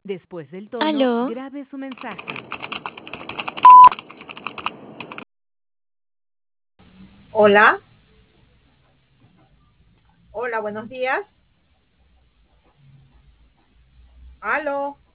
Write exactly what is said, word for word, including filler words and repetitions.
Después del tono, ¿Aló? grabe su mensaje. Hola. Hola, buenos días. Aló.